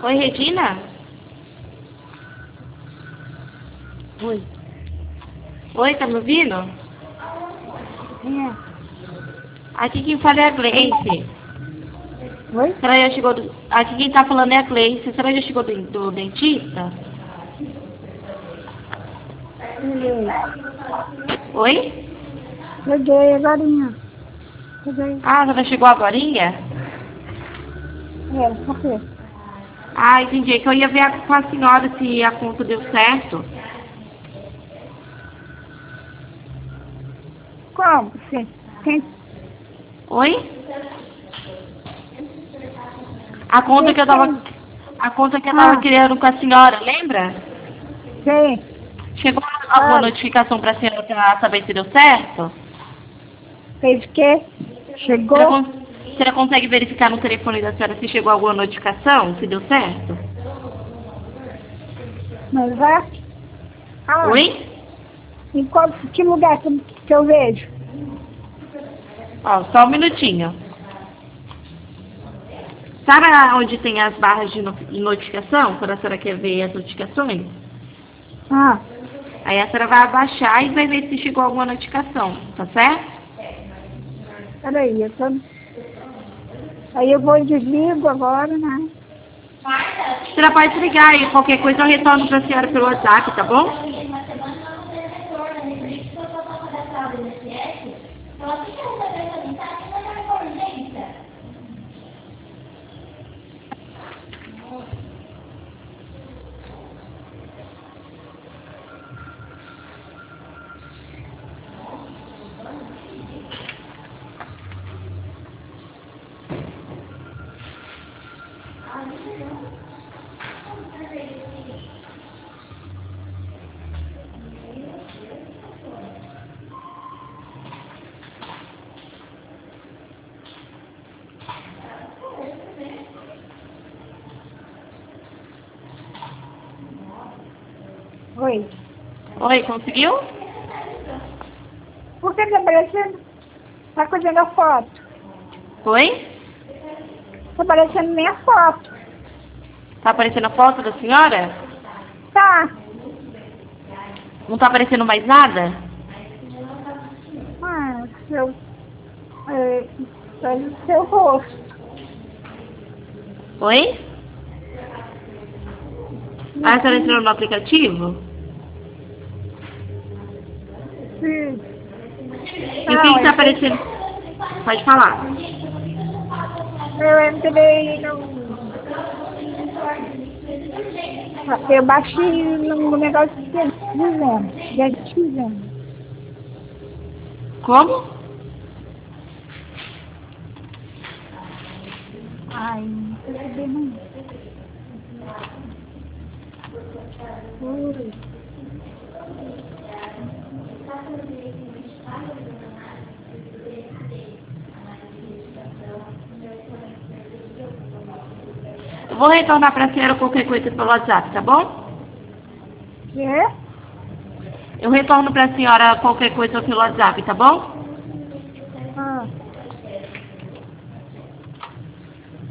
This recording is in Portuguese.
Oi, Regina? Oi. Oi, tá me ouvindo? Quem é? Aqui quem fala é a Gleice. Oi? Será já chegou do... Aqui quem tá falando é a Gleice. Será já chegou do dentista? Cheguei. Oi? Cheguei agorinha. Cheguei. Ah, a senhora chegou agorinha? Por quê? Ah, entendi. É que eu ia ver com a senhora se a conta deu certo. Como? Sim. Quem? Oi? A conta que eu tava... A conta que eu tava Ah, criando com a senhora, lembra? quem? Chegou alguma Claro. notificação pra senhora pra saber se deu certo? Fez o quê? A senhora, Chegou? a senhora consegue verificar no telefone da senhora se chegou alguma notificação, se deu certo? Mas vai? Aonde? Oi? Em qual, que lugar que eu vejo? Ó, só um minutinho. Sabe onde tem as barras de notificação, quando a senhora quer ver as notificações? Ah, Aí a senhora vai abaixar e vai ver se chegou alguma notificação, tá certo? peraí, eu tô... Aí eu vou e desligo agora, né? A senhora pode ligar e qualquer coisa eu retorno pra senhora pelo WhatsApp, tá bom? Oi. Oi, conseguiu? Por que tá aparecendo? Tá fazendo a foto. Oi? Tá aparecendo minha foto. Tá aparecendo a foto da senhora? Tá. Não tá aparecendo mais nada? Ah, seu rosto. Oi? Ah, a senhora entrou no aplicativo? Sim. E o que Não, que tá aparecendo? Pode falar. eu entrei no... Eu baixei no negócio de dizendo. Como? Ai, não tô sabendo. Ui. Eu vou retornar pra senhora qualquer coisa pelo WhatsApp, tá bom? Quê? Eu retorno pra senhora qualquer coisa pelo WhatsApp, tá bom?